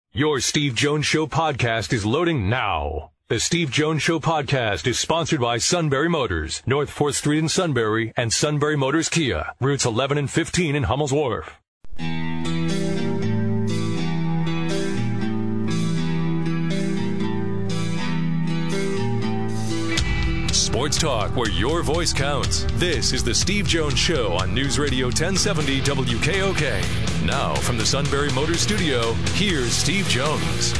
Your Steve Jones Show podcast is loading now. The Steve Jones Show podcast is sponsored by Sunbury Motors, North 4th Street in Sunbury, and Sunbury Motors Kia, routes 11 and 15 in Hummel's Wharf. Sports talk where your voice counts. This is the Steve Jones Show on News Radio 1070 WKOK. Now from the Sunbury Motors Studio, here's Steve Jones.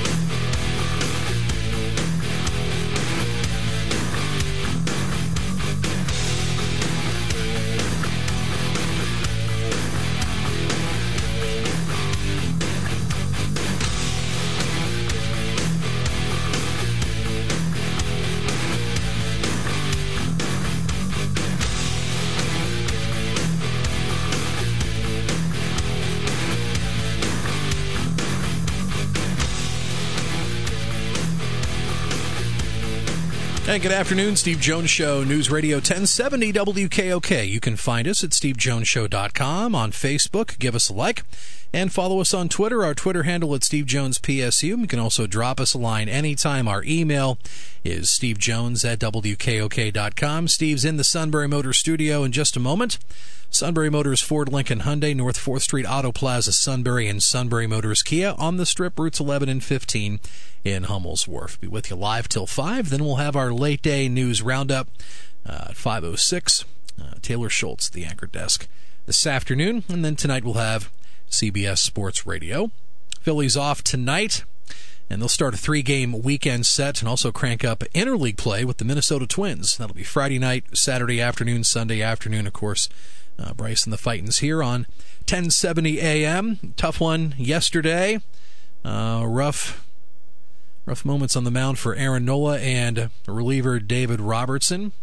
Hey, good afternoon. Steve Jones Show, News Radio 1070 WKOK. You can find us at stevejonesshow.com, on Facebook. Give us a like. And follow us on Twitter. Our Twitter handle at SteveJonesPSU. You can also drop us a line anytime. Our email is stevejones@WKOK.com. Steve's in the Sunbury Motors studio in just a moment. Sunbury Motors, Ford, Lincoln, Hyundai, North 4th Street, Auto Plaza, Sunbury, and Sunbury Motors Kia on the Strip, routes 11 and 15 in Hummel's Wharf. Be with you live till 5. Then we'll have our late day news roundup at 5:06. Taylor Schultz, the anchor desk, this afternoon. And then tonight we'll have CBS Sports Radio. Phillies off tonight, and they'll start a 3-game weekend set and also crank up interleague play with the Minnesota Twins. That'll be Friday night, Saturday afternoon, Sunday afternoon, of course. Bryce and the Fightins here on 1070 AM. Tough one yesterday. Rough moments on the mound for Aaron Nola and reliever David Robertson.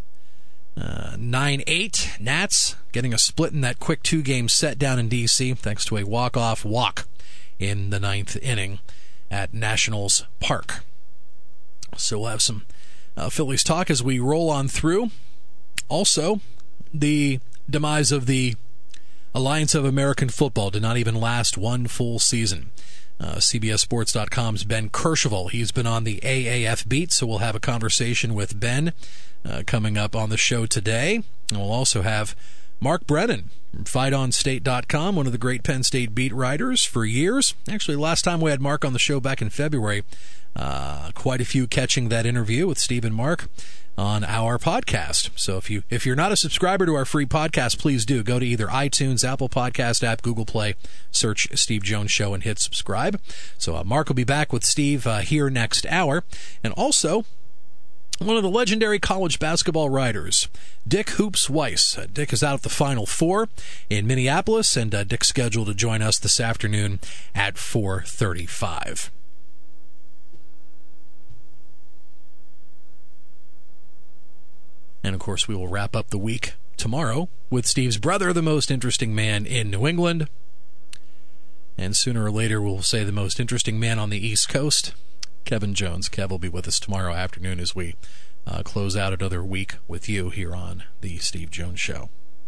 9-8 Nats getting a split in that quick 2-game set down in D.C. thanks to a walk-off walk in the 9th inning at Nationals Park. So we'll have some Phillies talk as we roll on through. Also, the demise of the Alliance of American Football did not even last one full season. CBSSports.com's Ben Kercheval, he's been on the AAF beat, so we'll have a conversation with Ben coming up on the show today. And we'll also have Mark Brennan from FightOnState.com, one of the great Penn State beat writers for years. Actually, last time we had Mark on the show back in February, quite a few catching that interview with Steve and Mark on our podcast. So if you're not a subscriber to our free podcast, please do. Go to either iTunes, Apple Podcast app, Google Play, search Steve Jones Show and hit subscribe. So Mark will be back with Steve here next hour. And also, one of the legendary college basketball writers, Dick Hoops Weiss. Dick is out at the Final Four in Minneapolis, and Dick's scheduled to join us this afternoon at 4:35. And, of course, we will wrap up the week tomorrow with Steve's brother, the most interesting man in New England. And sooner or later, we'll say the most interesting man on the East Coast, Kevin Jones. Kev will be with us tomorrow afternoon as we close out another week with you here on the Steve Jones Show.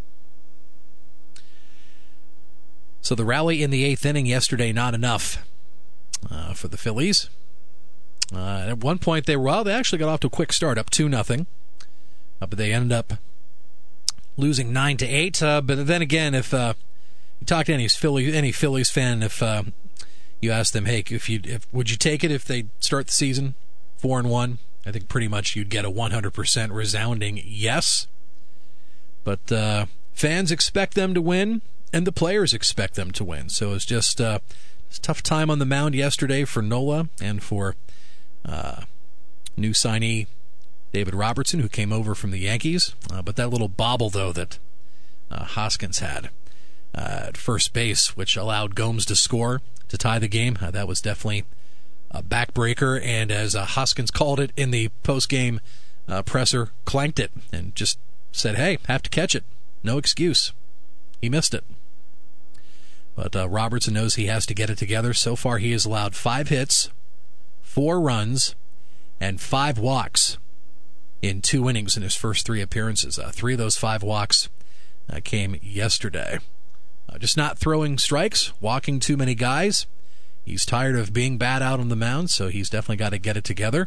So the rally in the 8th inning yesterday, not enough for the Phillies. At one point, they actually got off to a quick start, up 2-0. But they ended up losing 9-8. But then again, if you talk to any Phillies fan, if you ask them, hey, would you take it if they start the season 4-1? I think pretty much you'd get a 100% resounding yes. But fans expect them to win, and the players expect them to win. So it's just a tough time on the mound yesterday for Nola and for new signee David Robertson, who came over from the Yankees. But that little bobble, though, that Hoskins had at first base, which allowed Gomes to score to tie the game, that was definitely a backbreaker. And as Hoskins called it in the post-game presser, clanked it and just said, hey, have to catch it. No excuse. He missed it. But Robertson knows he has to get it together. So far, he has allowed 5 hits, 4 runs, and 5 walks in 2 innings in his first 3 appearances. 3 of those 5 walks came yesterday. Just not throwing strikes, walking too many guys, He's tired of being bad out on the mound, so he's definitely got to get it together.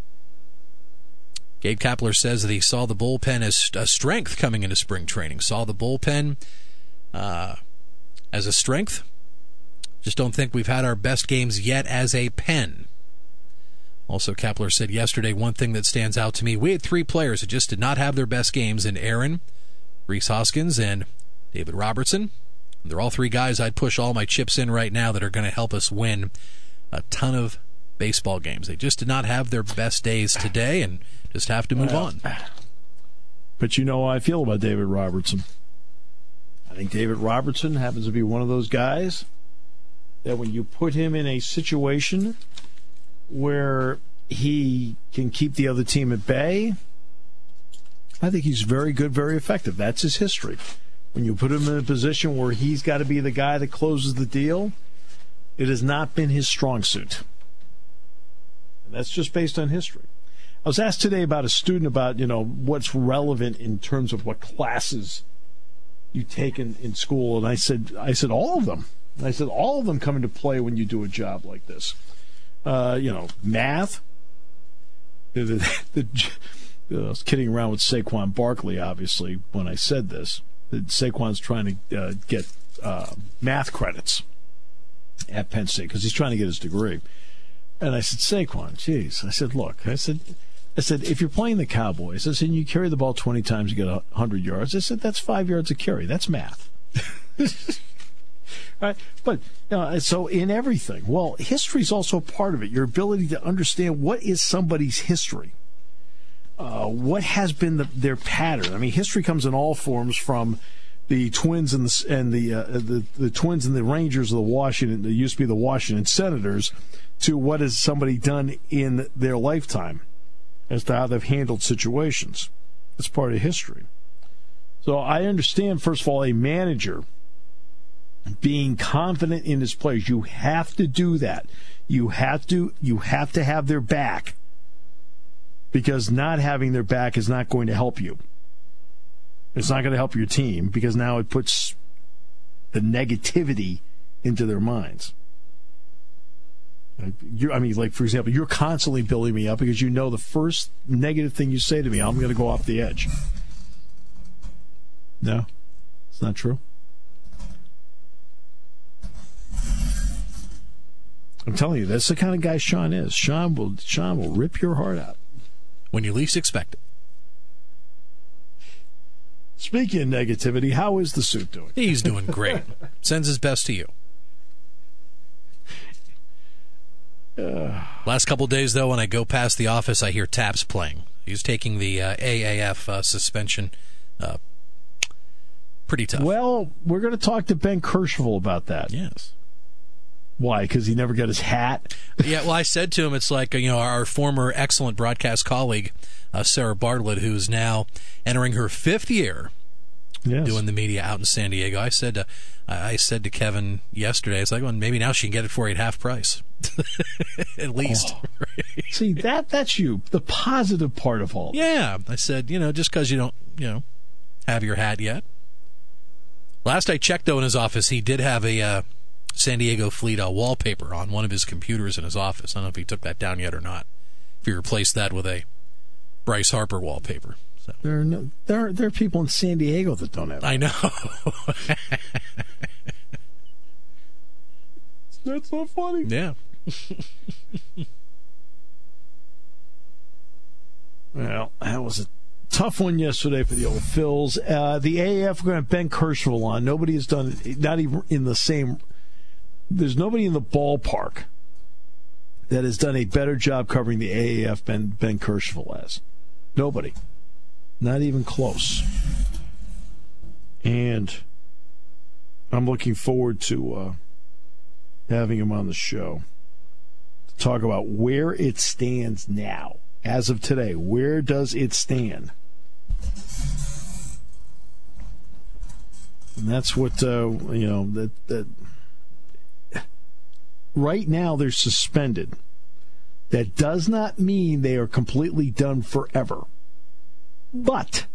Gabe Kapler says that he saw the bullpen as a strength coming into spring training. Saw the bullpen as a strength. Just don't think we've had our best games yet as a pen. Also, Kapler said yesterday, one thing that stands out to me, we had 3 players that just did not have their best games in Aaron, Rhys Hoskins, and David Robertson. They're all 3 guys I'd push all my chips in right now that are going to help us win a ton of baseball games. They just did not have their best days today and just have to move on. But you know how I feel about David Robertson. I think David Robertson happens to be one of those guys that when you put him in a situation where he can keep the other team at bay, I think he's very good, very effective. That's his history. When you put him in a position where he's got to be the guy that closes the deal, it has not been his strong suit. And that's just based on history. I was asked today about a student about, what's relevant in terms of what classes you take in school, and I said all of them. I said all of them come into play when you do a job like this. Math. I was kidding around with Saquon Barkley, obviously, when I said this. That Saquon's trying to get math credits at Penn State because he's trying to get his degree. And I said, Saquon, geez. I said, look. I said, if you're playing the Cowboys, I said, you carry the ball 20 times, you get 100 yards. I said, that's 5 yards a carry. That's math. Right? But so in everything, well, history is also part of it. Your ability to understand what is somebody's history. What has been their pattern? I mean, history comes in all forms, from the Twins and the Twins and the Rangers of the Washington. They used to be the Washington Senators, to what has somebody done in their lifetime as to how they've handled situations. It's part of history. So I understand, first of all, a manager being confident in his players. You have to do that. You have to have their back. Because not having their back is not going to help you. It's not going to help your team, because now it puts the negativity into their minds. For example, you're constantly building me up because you know the first negative thing you say to me, I'm going to go off the edge. No, it's not true. I'm telling you, that's the kind of guy Sean is. Sean will rip your heart out when you least expect it. Speaking of negativity, how is the suit doing? He's doing great. Sends his best to you. Last couple of days, though, when I go past the office, I hear taps playing. He's taking the AAF suspension. Pretty tough. Well, we're going to talk to Ben Kercheval about that. Yes. Why? Because he never got his hat? Yeah, well, I said to him, it's like, our former excellent broadcast colleague, Sarah Bartlett, who's now entering her 5th year doing the media out in San Diego. I said to Kevin yesterday, it's like, well, maybe now she can get it for you at half price. At least. Oh. See, that's you, the positive part of all this. Yeah. I said, just because you don't, have your hat yet. Last I checked, though, in his office, he did have a San Diego Fleet wallpaper on one of his computers in his office. I don't know if he took that down yet or not. If he replaced that with a Bryce Harper wallpaper. So. There are people in San Diego that don't have it. I know. That's so funny. Yeah. Well, that was a tough one yesterday for the old Phils. The AAF, we're going to have Ben Kercheval on. Nobody has done it, not even in the same. There's nobody in the ballpark that has done a better job covering the AAF than Ben Kercheval has. Nobody. Not even close. And I'm looking forward to having him on the show to talk about where it stands now. As of today, where does it stand? And that's what, that right now they're suspended. That does not mean they are completely done forever. But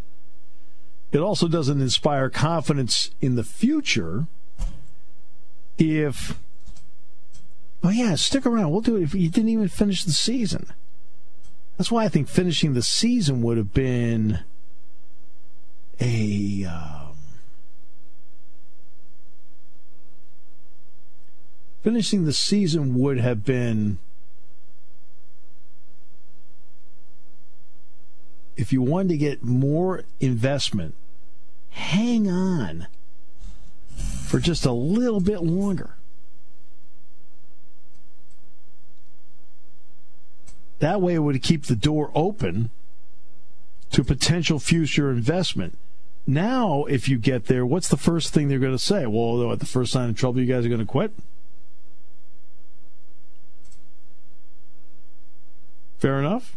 it also doesn't inspire confidence in the future stick around. We'll do it if you didn't even finish the season. That's why I think finishing the season would have been finishing the season would have been, if you wanted to get more investment, hang on for just a little bit longer. That way it would keep the door open to potential future investment. Now, if you get there, what's the first thing they're going to say? Well, at the first sign of trouble, you guys are going to quit? Fair enough?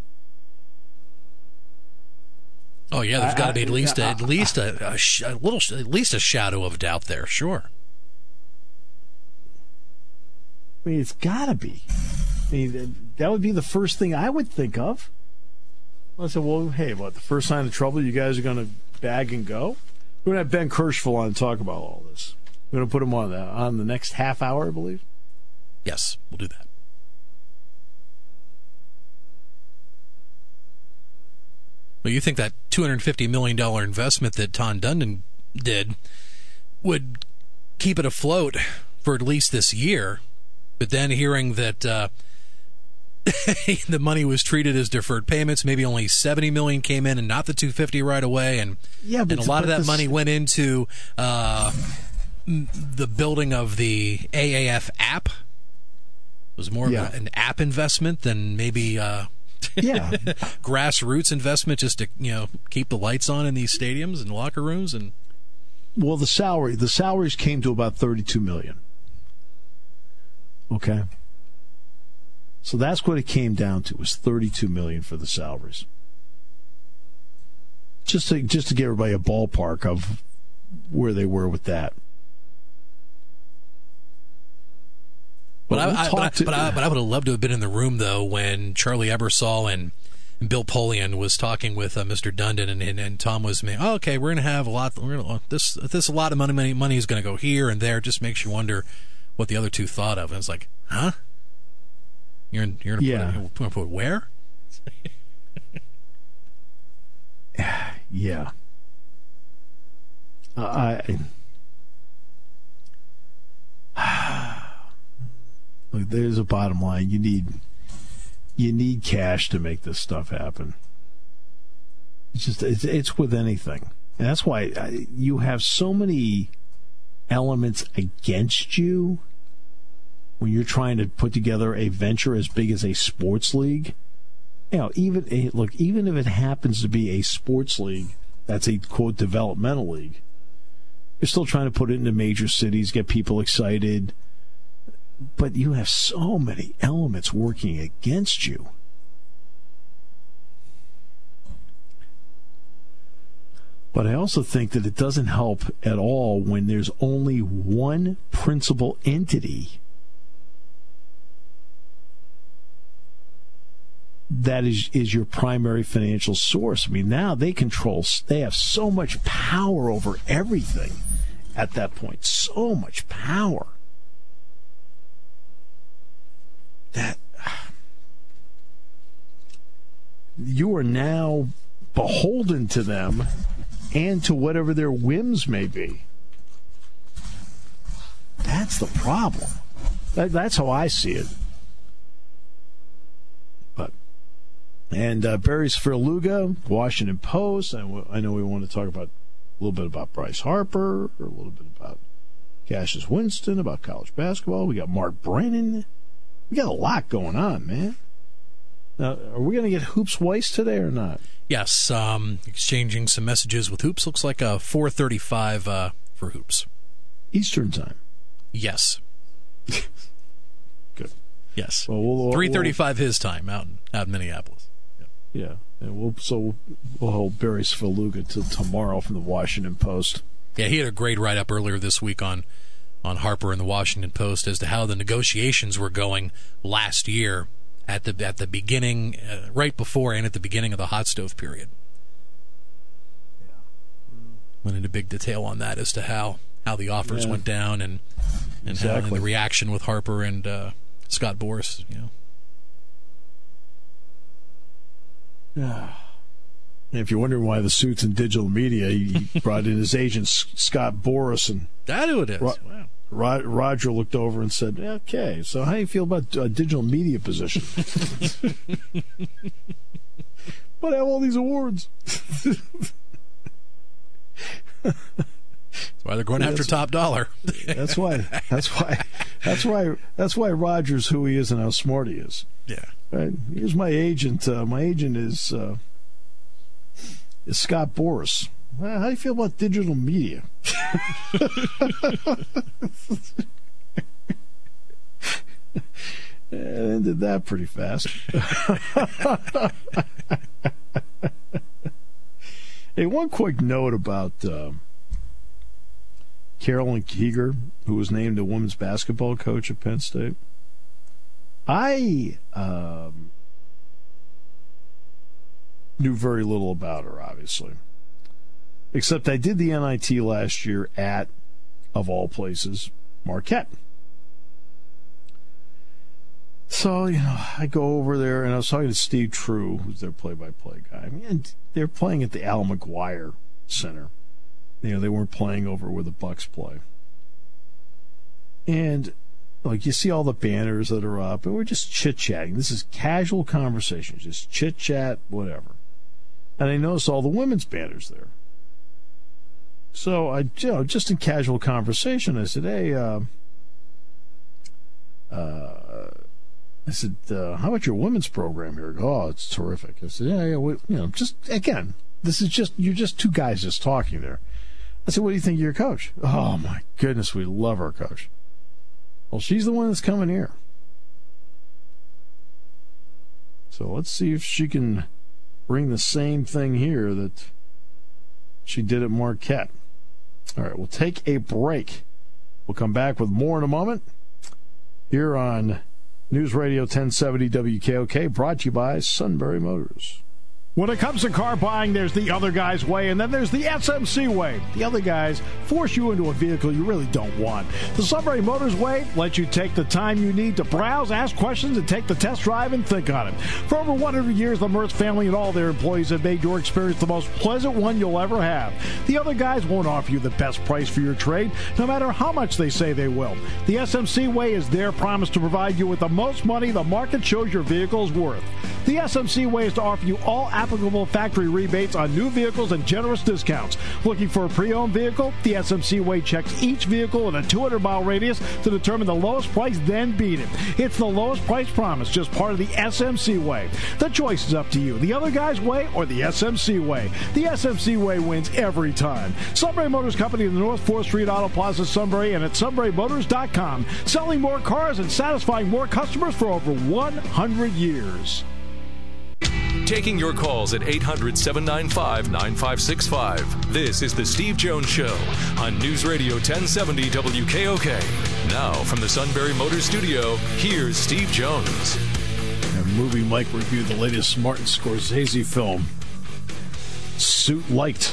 Oh yeah, there's got to be at least a shadow of doubt there. Sure. I mean, it's got to be. I mean, that would be the first thing I would think of. I said, well, hey, the first sign of trouble, you guys are going to bag and go? We're going to have Ben Kirschville on to talk about all this. We're going to put him on the next half hour, I believe. Yes, we'll do that. Well, you think that $250 million investment that Tom Dundon did would keep it afloat for at least this year, but then hearing that the money was treated as deferred payments, maybe only $70 million came in and not the $250 right away, and a lot of that money went into the building of the AAF app. It was more of an app investment than maybe grassroots investment, just to keep the lights on in these stadiums and locker rooms. And well, the salaries came to about $32 million. Okay, so that's what it came down to, was $32 million for the salaries. Just to give everybody a ballpark of where they were with that. But I would have loved to have been in the room, though, when Charlie Ebersol and Bill Polian was talking with Mr. Dundon, and Tom was saying, "Oh, okay, we're going to have a lot. This a lot of money is going to go here and there." Just makes you wonder what the other two thought of. And it's like, huh? You're going to put where? Yeah. Look, there's a bottom line. You need cash to make this stuff happen. It's with anything, and that's why you have so many elements against you when you're trying to put together a venture as big as a sports league. Even if it happens to be a sports league that's a quote developmental league, you're still trying to put it into major cities, get people excited. But you have so many elements working against you. But I also think that it doesn't help at all when there's only one principal entity that is your primary financial source. I mean, now they have so much power over everything at that point. So much power. That you are now beholden to them and to whatever their whims may be. That's the problem. That's how I see it. And Barry Svrluga, Washington Post. I know we want to talk about a little bit about Bryce Harper, or a little bit about Cassius Winston, about college basketball. We got Mark Brennan. We got a lot going on, man. Now, are we going to get Hoops Weiss today or not? Yes, exchanging some messages with Hoops. Looks like a 4:35 for Hoops. Eastern time. Yes. Good. Yes. Well, 3:35 his time out in Minneapolis. Yeah. And we'll hold Barry Svrluga till tomorrow from the Washington Post. Yeah, he had a great write-up earlier this week on Harper in the Washington Post as to how the negotiations were going last year at the beginning, right before and at the beginning of the hot stove period. Yeah. Went into big detail on that as to how how the offers went down and how the reaction with Harper and Scott Boras. If you're wondering why the suit's in digital media, he brought in his agent Scott Boras, and that's who it is. Wow. Roger looked over and said, "Okay, so how do you feel about digital media position?" But I have all these awards. That's why they're going after top dollar. That's why Roger's who he is and how smart he is. Yeah. Right. Here's my agent. My agent is Scott Boras. How do you feel about digital media? It ended that pretty fast. Hey, one quick note about Carolyn Keeger, who was named a women's basketball coach at Penn State. I knew very little about her, obviously. Except I did the NIT last year at, of all places, Marquette. So, I go over there, and I was talking to Steve True, who's their play-by-play guy. And they're playing at the Al McGuire Center. They weren't playing over where the Bucks play. And, you see all the banners that are up, and we're just chit-chatting. This is casual conversation, just chit-chat, whatever. And I noticed all the women's banners there. So, I just in casual conversation, I said, hey, how about your women's program here? Oh, it's terrific. I said, just, again, you're just two guys just talking there. I said, what do you think of your coach? Oh, my goodness, we love our coach. Well, she's the one that's coming here. So let's see if she can bring the same thing here that she did at Marquette. All right, we'll take a break. We'll come back with more in a moment here on News Radio 1070 WKOK, brought to you by Sunbury Motors. When it comes to car buying, there's the other guy's way, and then there's the SMC way. The other guys force you into a vehicle you really don't want. The Sunbury Motors way lets you take the time you need to browse, ask questions, and take the test drive and think on it. For over 100 years, the Mertz family and all their employees have made your experience the most pleasant one you'll ever have. The other guys won't offer you the best price for your trade, no matter how much they say they will. The SMC way is their promise to provide you with the most money the market shows your vehicle is worth. The SMC way is to offer you all applicable factory rebates on new vehicles and generous discounts. Looking for a pre-owned vehicle? The SMC way checks each vehicle in a 200-mile radius to determine the lowest price, then beat it. It's the lowest price promise, just part of the SMC way. The choice is up to you. The other guy's way or the SMC way. The SMC way wins every time. Sunbury Motors Company in the North 4th Street Auto Plaza, Sunbury, and at sunburymotors.com. Selling more cars and satisfying more customers for over 100 years. Taking your calls at 800-795-9565. This is The Steve Jones Show on News Radio 1070 WKOK. Now, from the Sunbury Motors Studio, here's Steve Jones. Movie Mike reviewed the latest Martin Scorsese film, Suit Light.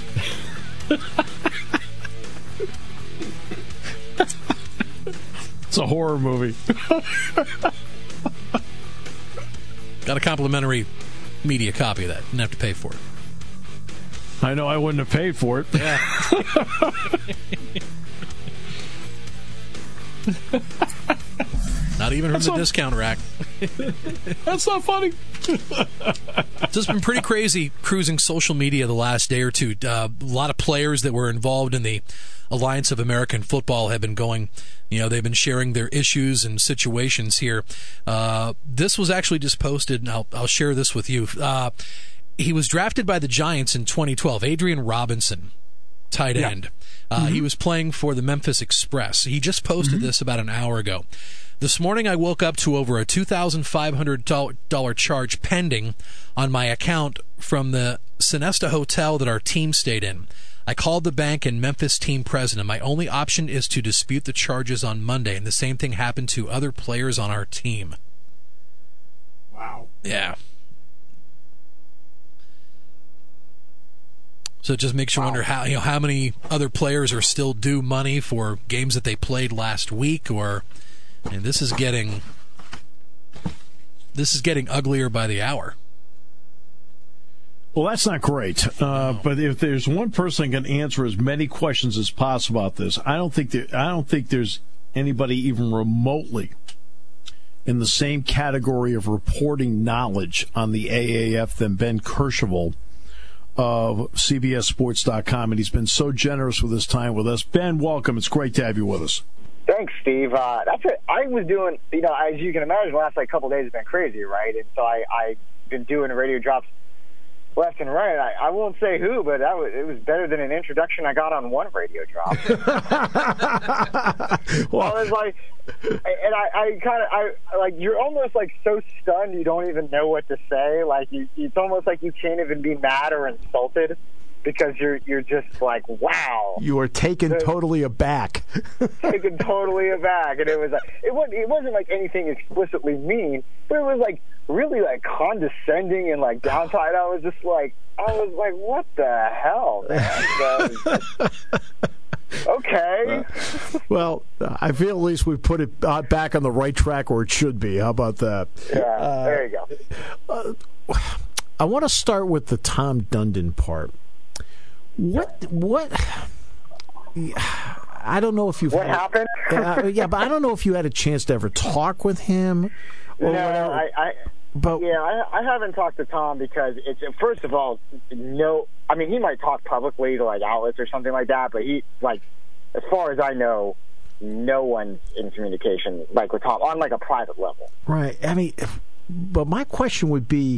It's a horror movie. Got a complimentary media copy of that. Didn't have to pay for it. I know I wouldn't have paid for it. Yeah. Not even from the discount rack. That's not funny. It's just been pretty crazy cruising social media the last day or two. A lot of players that were involved in the Alliance of American Football have been going, they've been sharing their issues and situations here. This was actually just posted, and I'll share this with you. He was drafted by the Giants in 2012, Adrian Robinson, tight end. He was playing for the Memphis Express. He just posted this about an hour ago. This morning I woke up to over a $2,500 charge pending on my account from the Sonesta Hotel that our team stayed in. I called the bank and Memphis team president. My only option is to dispute the charges on Monday, and the same thing happened to other players on our team. Wow. Yeah. So it just makes you wonder how many other players are still due money for games that they played last week, and this is getting uglier by the hour. Well, that's not great. But if there's one person that can answer as many questions as possible about this, I don't think there's anybody even remotely in the same category of reporting knowledge on the AAF than Ben Kercheval of CBSSports.com, and he's been so generous with his time with us. Ben, welcome. It's great to have you with us. Thanks, Steve. That's it. I was doing, as you can imagine, the last couple of days have been crazy, right? And so I've been doing radio drops left and right. I won't say who, but it was better than an introduction I got on one radio drop. Well, I was like, and I you're almost so stunned you don't even know what to say. It's almost like you can't even be mad or insulted because you're just like, wow. You are taken totally aback. Taken totally aback, and it wasn't like anything explicitly mean, but it was really condescending and downside. I was like, what the hell, man? Okay. Well, I feel at least we put it back on the right track where it should be. How about that? Yeah, there you go. I want to start with the Tom Dundon part. What? I don't know if you've... What happened? Yeah, but I don't know if you had a chance to ever talk with him. No, I haven't talked to Tom because it's, first of all, he might talk publicly to outlets or something like that, but he, as far as I know, no one's in communication with Tom on a private level. Right. But my question would be,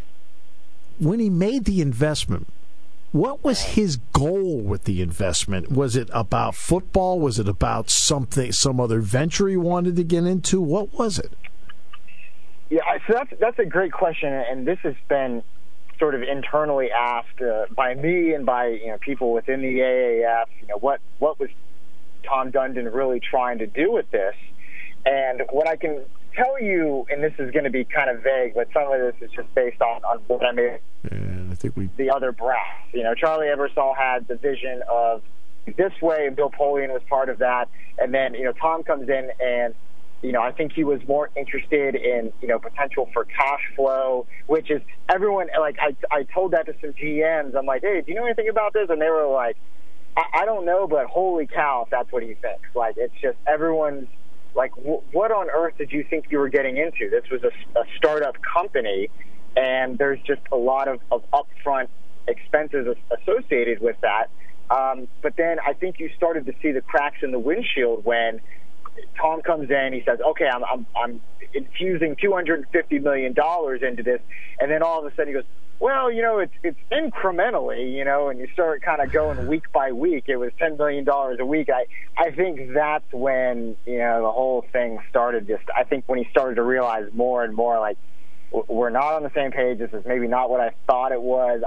when he made the investment, what was his goal with the investment? Was it about football? Was it about some other venture he wanted to get into? What was it? Yeah, so that's a great question, and this has been sort of internally asked by me and by people within the AAF. What was Tom Dundon really trying to do with this? And what I can tell you, and this is going to be kind of vague, but some of this is just based on what I made. And I think the other brass. Charlie Ebersol had the vision of this way, and Bill Polian was part of that. And then Tom comes in and. I think he was more interested in, potential for cash flow, which is everyone, I told that to some GMs. I'm like, hey, do you know anything about this? And they were like, I don't know, but holy cow, if that's what he thinks. It's just everyone's like, what on earth did you think you were getting into? This was a startup company, and there's just a lot of upfront expenses associated with that. But then I think you started to see the cracks in the windshield when Tom comes in, he says, okay, I'm infusing $250 million into this, and then all of a sudden he goes, well, it's incrementally, and you start kind of going week by week. It was $10 million a week. I think that's when, the whole thing started I think when he started to realize more and more, we're not on the same page. This is maybe not what I thought it was.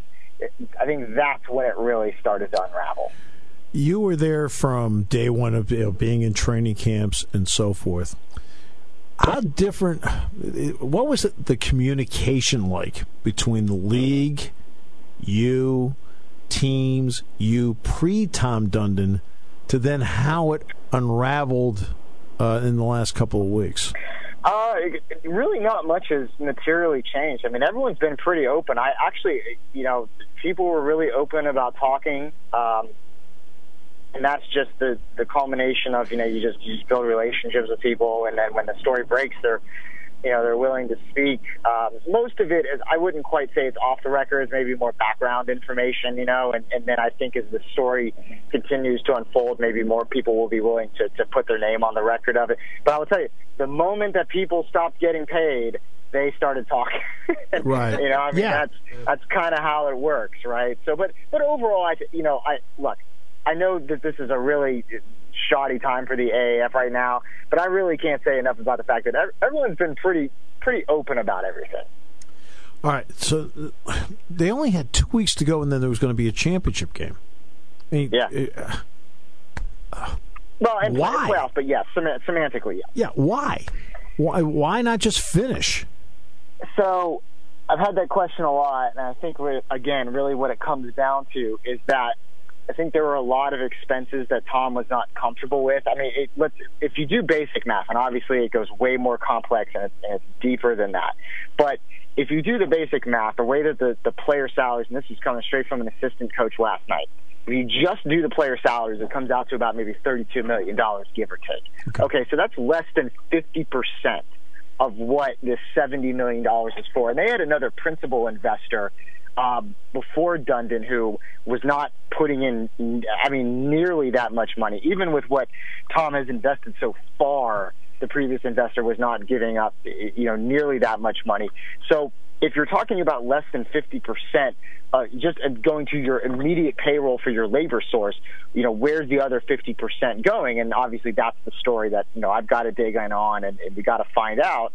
I think that's when it really started to unravel. You were there from day one of being in training camps and so forth. How different? What was the communication like between the league, you, teams, you pre-Tom Dundon, to then how it unraveled in the last couple of weeks? Really not much has materially changed. Everyone's been pretty open. I actually, people were really open about talking. And that's just the culmination of, you just build relationships with people, and then when the story breaks, they're willing to speak. Most of it is, I wouldn't quite say it's off the record, it's maybe more background information, and then I think as the story continues to unfold, maybe more people will be willing to put their name on the record of it. But I will tell you, the moment that people stopped getting paid, they started talking. Right. That's kind of how it works, right? So, but overall, I know that this is a really shoddy time for the AAF right now, but I really can't say enough about the fact that everyone's been pretty open about everything. All right, so they only had 2 weeks to go, and then there was going to be a championship game. Yeah. Well, and why? Playoffs, but yes, semantically, yeah. Yeah, why? Why not just finish? So, I've had that question a lot, and I think, again, really what it comes down to is that I think there were a lot of expenses that Tom was not comfortable with. I mean, if you do basic math, and obviously it goes way more complex and it's deeper than that, but if you do the basic math, the way that the player salaries, and this is coming straight from an assistant coach last night, if you just do the player salaries, it comes out to about maybe $32 million, give or take. Okay, so that's less than 50% of what this $70 million is for. And they had another principal investor before Dundon who was not putting in, nearly that much money. Even with what Tom has invested so far, the previous investor was not giving up, nearly that much money. So if you're talking about less than 50%, just going to your immediate payroll for your labor source, where's the other 50% going? And obviously that's the story that, I've got to dig in on and we got to find out.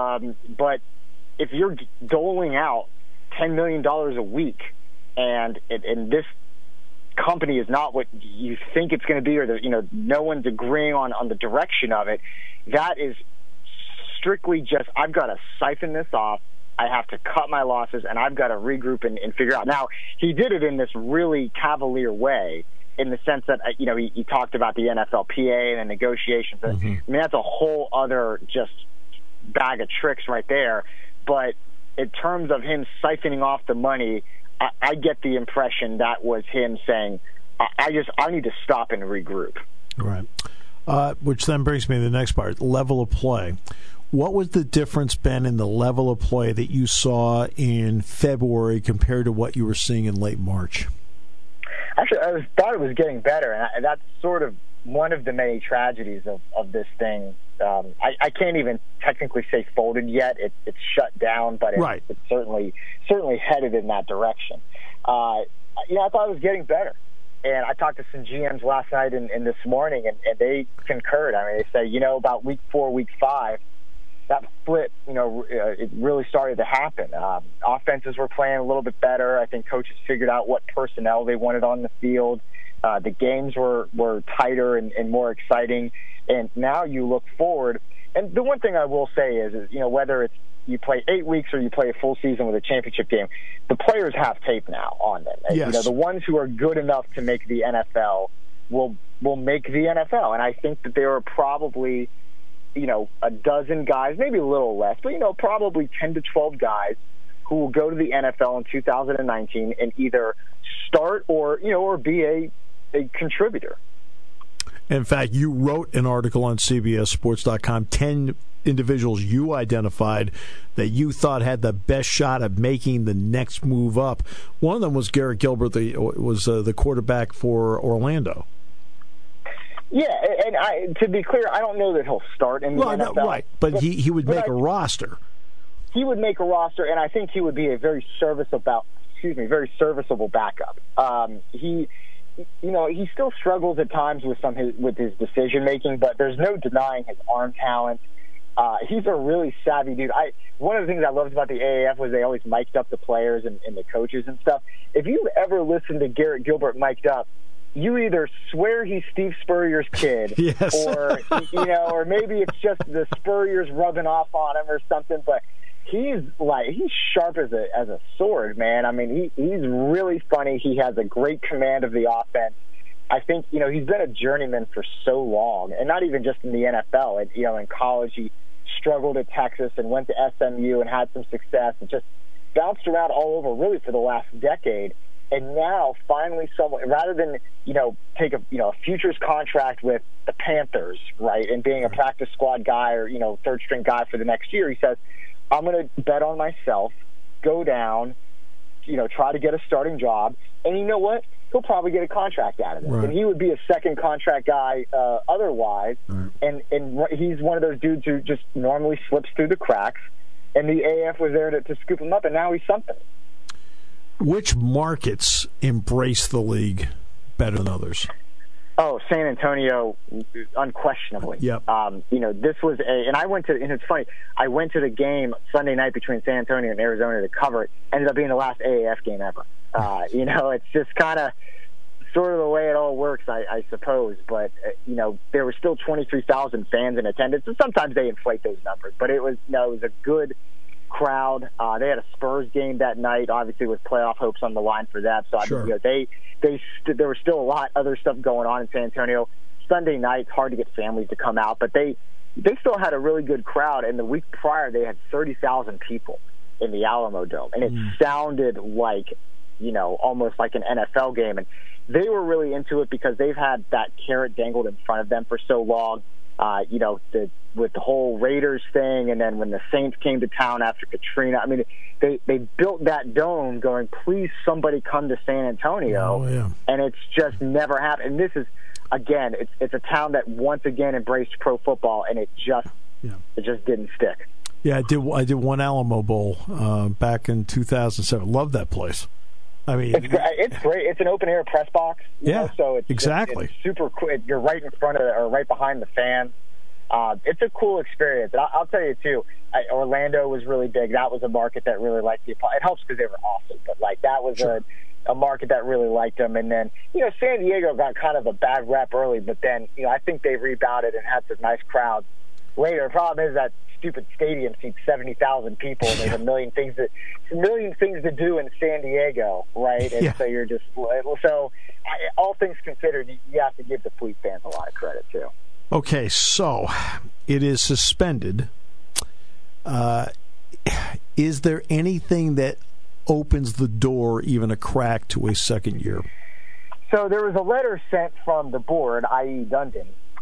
But if you're doling out $10 million a week and this company is not what you think it's going to be, or no one's agreeing on the direction of it, that is strictly just, I've got to siphon this off. I have to cut my losses, and I've got to regroup and figure out. Now, he did it in this really cavalier way, in the sense that, he talked about the NFLPA and the negotiations. Mm-hmm. I mean, that's a whole other just bag of tricks right there. But in terms of him siphoning off the money, I get the impression that was him saying, I need to stop and regroup. Right. Which then brings me to the next part, level of play. What was the difference, Ben, in the level of play that you saw in February compared to what you were seeing in late March? Actually, I thought it was getting better, and that's sort of one of the many tragedies of this thing. I can't even technically say folded yet. It's shut down, but it's certainly headed in that direction. I thought it was getting better. And I talked to some GMs last night and this morning, and they concurred. I mean, they say, about week 4, week 5, that flip, it really started to happen. Offenses were playing a little bit better. I think coaches figured out what personnel they wanted on the field. The games were tighter and more exciting. And now you look forward. And the one thing I will say is whether it's you play 8 weeks or you play a full season with a championship game, the players have tape now on them. Yes. The ones who are good enough to make the NFL will make the NFL. And I think that there are probably a dozen guys, maybe a little less, but, probably 10 to 12 guys who will go to the NFL in 2019 and either start or be a contributor. In fact, you wrote an article on CBSSports.com, 10 individuals you identified that you thought had the best shot of making the next move up. One of them was Garrett Gilbert, the quarterback for Orlando. Yeah, and to be clear, I don't know that he'll start in the NFL. No, right, but he would make a roster. He would make a roster, and I think he would be a very serviceable backup. He still struggles at times with his decision making, but there's no denying his arm talent. He's a really savvy dude. One of the things I loved about the AAF was they always mic'd up the players and the coaches and stuff. If you ever listen to Garrett Gilbert mic'd up, you either swear he's Steve Spurrier's kid, yes. or or maybe it's just the Spurriers rubbing off on him or something. But he's sharp as a sword, man. I mean, he's really funny. He has a great command of the offense. I think he's been a journeyman for so long, and not even just in the NFL. In college, he struggled at Texas and went to SMU and had some success, and just bounced around all over really for the last decade. And now, finally, someone, rather than, take a futures contract with the Panthers, right, and being a practice squad guy or, third-string guy for the next year, he says, I'm going to bet on myself, go down, try to get a starting job, and you know what? He'll probably get a contract out of it. Right. And he would be a second contract guy otherwise, right. and he's one of those dudes who just normally slips through the cracks, and the AF was there to scoop him up, and now he's something. Which markets embrace the league better than others? Oh, San Antonio, unquestionably. Yep. This was and I went to, and it's funny, I went to the game Sunday night between San Antonio and Arizona to cover it. Ended up being the last AAF game ever. It's just kind of sort of the way it all works, I suppose. But, there were still 23,000 fans in attendance, and sometimes they inflate those numbers. But it was a good crowd. They had a Spurs game that night, obviously with playoff hopes on the line for them. So sure. I mean, there was still a lot other stuff going on in San Antonio. Sunday night, it's hard to get families to come out, but they still had a really good crowd. And the week prior, they had 30,000 people in the Alamo Dome, and it sounded like, almost like an NFL game. And they were really into it because they've had that carrot dangled in front of them for so long. With the whole Raiders thing, and then when the Saints came to town after Katrina, I mean, they built that dome going, please, somebody come to San Antonio. Oh, yeah. And it's just never happened. And this is, again, it's a town that once again embraced pro football, and it just didn't stick. Yeah, I did one Alamo Bowl back in 2007. Love that place. I mean, it's great. It's an open air press box. So it's exactly. It's super cool. You're right in front of it, or right behind the fans. It's a cool experience. And I'll tell you too. Orlando was really big. That was a market that really liked the. It helps because they were awesome, but that was a market that really liked them. And then San Diego got kind of a bad rep early, but then I think they rebounded and had some nice crowds later. The problem is that stupid stadium seats 70,000 people, and there's a million things to do in San Diego, right? And so you're just all things considered, you have to give the Fleet fans a lot of credit too. Okay, so it is suspended. Is there anything that opens the door, even a crack, to a second year? So there was a letter sent from the board, i.e. Dundon.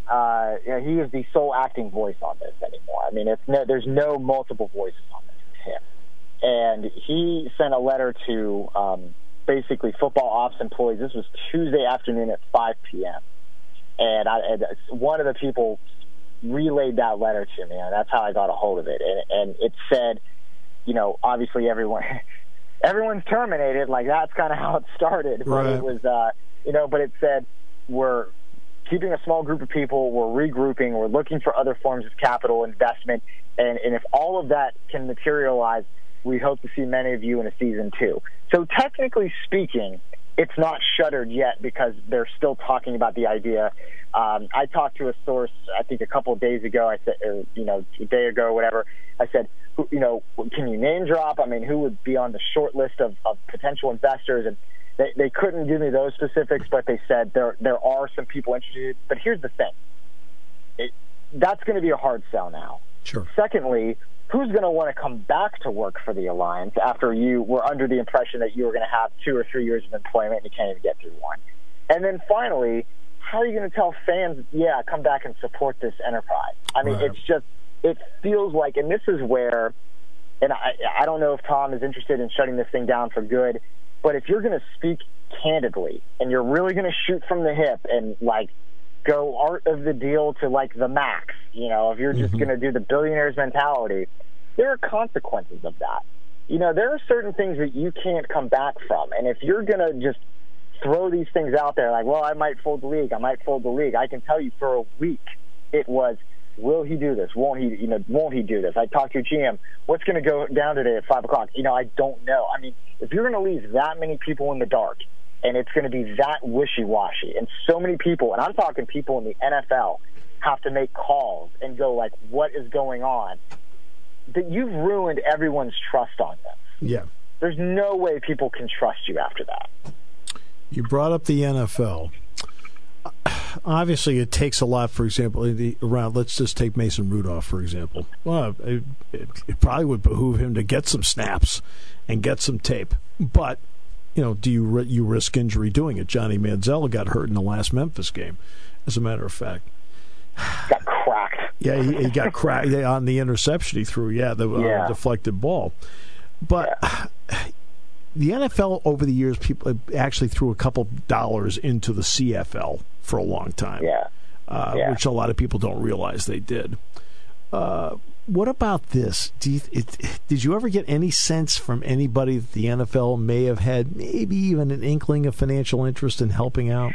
He is the sole acting voice on this anymore. I mean, there's no multiple voices on this. It's him. And he sent a letter to basically football ops employees. This was Tuesday afternoon at 5 p.m. And one of the people relayed that letter to me, and that's how I got a hold of it. And it said, obviously everyone's terminated. That's kind of how it started. But right. It was, but it said, we're keeping a small group of people, we're regrouping, we're looking for other forms of capital investment, and if all of that can materialize, we hope to see many of you in a season 2. So technically speaking, it's not shuttered yet because they're still talking about the idea. I talked to a source, I think a couple of days ago, I said, a day ago or whatever, I said, can you name drop? I mean, who would be on the short list of potential investors? And they couldn't give me those specifics, but they said there are some people interested. But here's the thing. That's going to be a hard sell now. Sure. Secondly, who's going to want to come back to work for the Alliance after you were under the impression that you were going to have 2 or 3 years of employment and you can't even get through one? And then finally, how are you going to tell fans, come back and support this enterprise? I mean, right. It feels like, and this is where, and I don't know if Tom is interested in shutting this thing down for good, but if you're going to speak candidly and you're really going to shoot from the hip and go art of the deal to the max, if you're just going to do the billionaires mentality, there are consequences of that. There are certain things that you can't come back from. And if you're going to just throw these things out there I might fold the league, I can tell you for a week it was, will he do this? Won't he do this? I talked to your GM. What's going to go down today at 5 o'clock? I don't know. I mean, if you're going to leave that many people in the dark and it's going to be that wishy-washy and so many people, and I'm talking people in the NFL, have to make calls and go what is going on, that you've ruined everyone's trust on them. Yeah. There's no way people can trust you after that. You brought up the NFL. Obviously, it takes a lot, for example, let's just take Mason Rudolph, for example. Well, it probably would behoove him to get some snaps and get some tape. But, do you risk injury doing it? Johnny Manziel got hurt in the last Memphis game, as a matter of fact. Got cracked. Yeah, he got cracked on the interception he threw, the deflected ball. But the NFL, over the years, people actually threw a couple dollars into the CFL for a long time, which a lot of people don't realize they did. What about this? Did you ever get any sense from anybody that the NFL may have had maybe even an inkling of financial interest in helping out?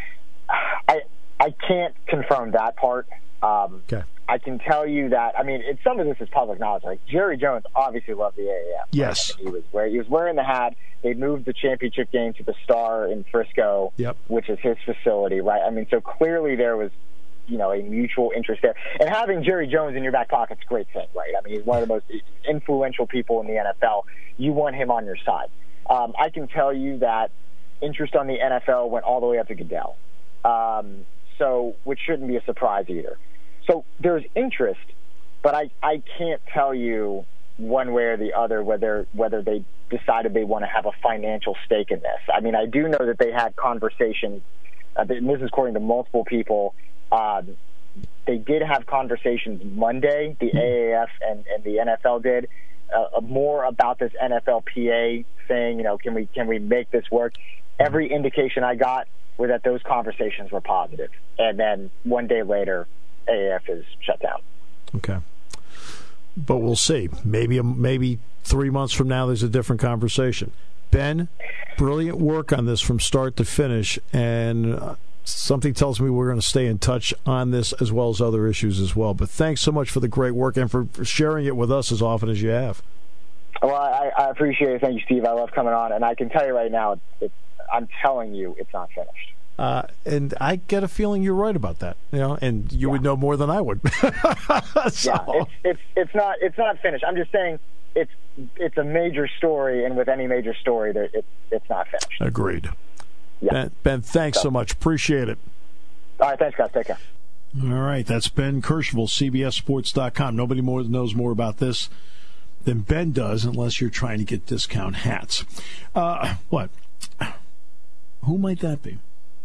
I can't confirm that part. Okay. I can tell you that, some of this is public knowledge. Jerry Jones obviously loved the AAF. Yes. Right? He was wearing the hat. They moved the championship game to the Star in Frisco, which is his facility, right? So clearly there was a mutual interest there. And having Jerry Jones in your back pocket is a great thing, right? I mean, he's one of the most influential people in the NFL. You want him on your side. I can tell you that interest on the NFL went all the way up to Goodell, which shouldn't be a surprise either. So there's interest, but I can't tell you one way or the other whether they decided they want to have a financial stake in this. I mean, I do know that they had conversations, and this is according to multiple people. They did have conversations Monday, the AAF and the NFL did, more about this NFLPA thing, can we make this work? Every indication I got were that those conversations were positive. And then one day later, AAF is shut down. Okay. But we'll see. Maybe 3 months from now, there's a different conversation. Ben, brilliant work on this from start to finish, and something tells me we're going to stay in touch on this as well as other issues as well. But thanks so much for the great work and for sharing it with us as often as you have. Well, I appreciate it. Thank you, Steve. I love coming on, and I can tell you right now, I'm telling you, it's not finished. And I get a feeling you're right about that, and you would know more than I would. So. Yeah, it's not finished. I'm just saying it's a major story, and with any major story, it's not finished. Agreed. Yeah. Ben, thanks so much. Appreciate it. All right, thanks, guys. Take care. All right, that's Ben Kercheval, CBSSports.com. Nobody knows more about this than Ben does, unless you're trying to get discount hats. What? Who might that be?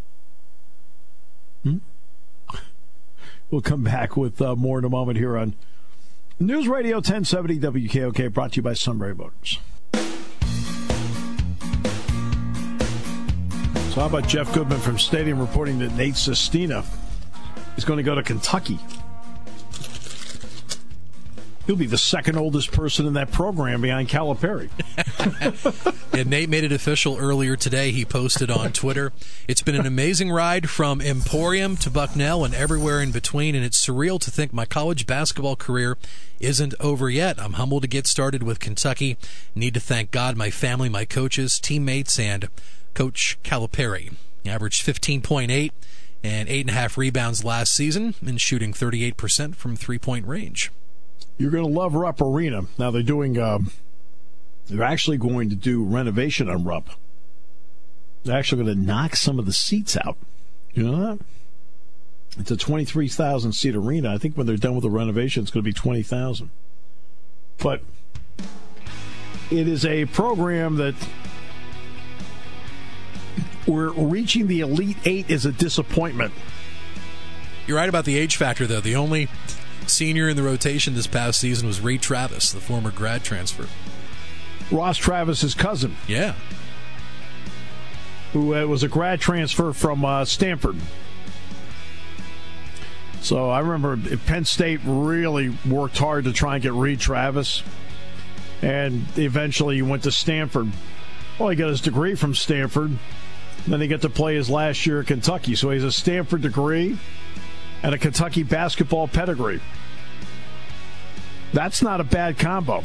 We'll come back with more in a moment here on News Radio 1070 WKOK, brought to you by Sunbury Motors. So how about Jeff Goodman from Stadium reporting that Nate Sestina is going to go to Kentucky? He'll be the second oldest person in that program behind Calipari. And Nate made it official earlier today. He posted on Twitter, "It's been an amazing ride from Emporium to Bucknell and everywhere in between, and it's surreal to think my college basketball career isn't over yet. I'm humbled to get started with Kentucky. Need to thank God, my family, my coaches, teammates, and Coach Calipari." He averaged 15.8 and 8.5 rebounds last season and shooting 38% from three-point range. You're going to love Rupp Arena. Now they're doing, they're actually going to do renovation on Rupp. They're actually going to knock some of the seats out. You know that? It's a 23,000-seat arena. I think when they're done with the renovation, it's going to be 20,000. But it is a program that we're reaching the Elite Eight is a disappointment. You're right about the age factor, though. The only senior in the rotation this past season was Ray Travis, the former grad transfer. Ross Travis's cousin. Yeah. Who was a grad transfer from Stanford. So I remember Penn State really worked hard to try and get Reed Travis. And eventually he went to Stanford. Well, he got his degree from Stanford. Then he got to play his last year at Kentucky. So he has a Stanford degree and a Kentucky basketball pedigree. That's not a bad combo.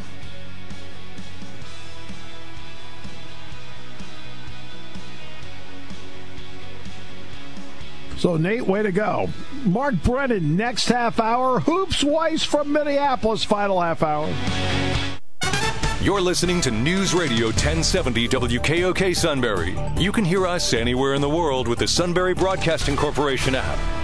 So, Nate, way to go. Mark Brennan, next half hour. Hoops Weiss from Minneapolis, final half hour. You're listening to News Radio 1070 WKOK Sunbury. You can hear us anywhere in the world with the Sunbury Broadcasting Corporation app.